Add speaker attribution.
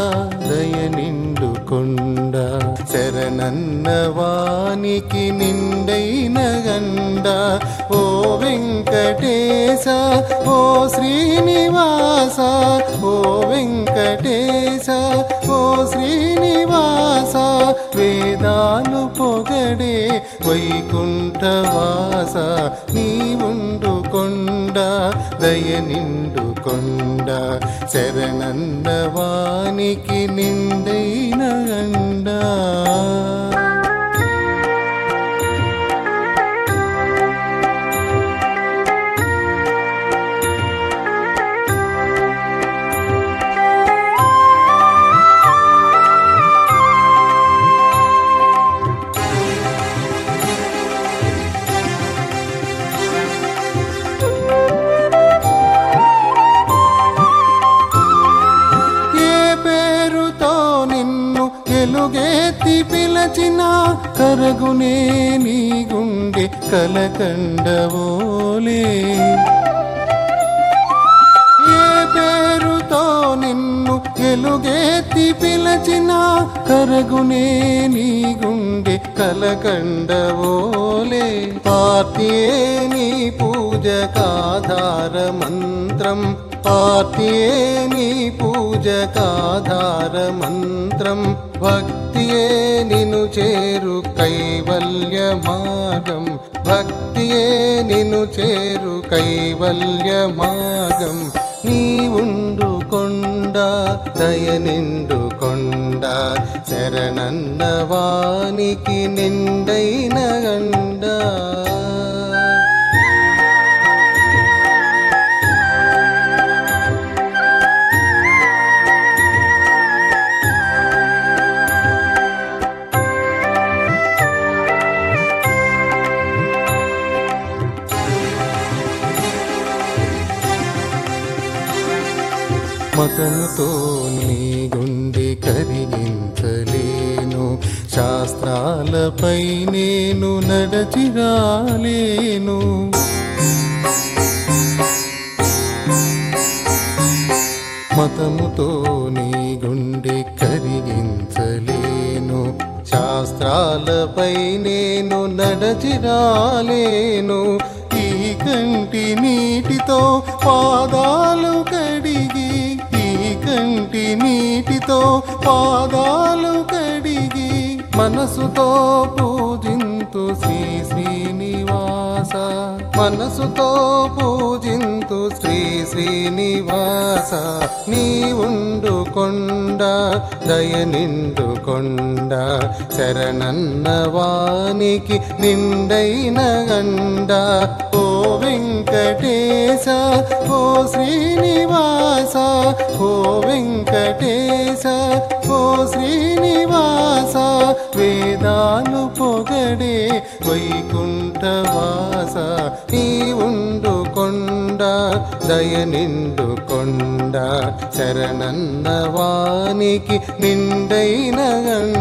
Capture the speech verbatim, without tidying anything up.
Speaker 1: దయ నిండు కొండ శరణన్న వానికి నిండైన గండ ఓ వెంకటేశ ఓ శ్రీనివాస ఓ వెంకటేశ ఓ శ్రీనివాస వేదాలు పొగడే వైకుంఠవాస నీవుండు కొండ దయ నిండు కొండ శరణన్న వానికి నిండైన గండ ఎలుగెత్తి పిలచిన కరగునే నీ గుండె కలకండవోలే ఏ పేరుతో నిన్ను ఎలుగెత్తి పిలచిన కరగునే నీ గుండె కలకండవోలే పార్తియే నీ పూజకాధార మంత్రం పార్తియే నీ పూజకాధార మంత్రం భక్తియే నిను చేరు కైవల్య మార్గం భక్తియే నిను చేరు కైవల్య మార్గం నీవుండు కొండ దయ నిండు కొండ శరణన్న వానికి నిండైన గండ మతముతో నీ గుండె కరిగించలేను శాస్త్రాలపై నేను నడచి రాలేను మతముతో నీ గుండె కరిగించలేను శాస్త్రాలపై నేను నడచి రాలేను ఈ కంటి నీటితో పాదాలు కడిగి ఈ కంటి నీటితో పాదాలు కడిగి మనసుతో పూజింతు శ్రీ శ్రీనివాస మనసుతో పూజింతు శ్రీ శ్రీనివాస నీవుండు కొండ దయ నిండు కొండ శరణన్న వానికి నిండైన గండ ఓ వెంకటేశ ఓ శ్రీనివాస ఓ వెంకటేశ ఓ శ్రీనివాస వేదాలు పొగడే వైకుంఠవాస నీవుండు కొండ దయ నిండు కొండ శరణన్న వానికి నిండైన గండ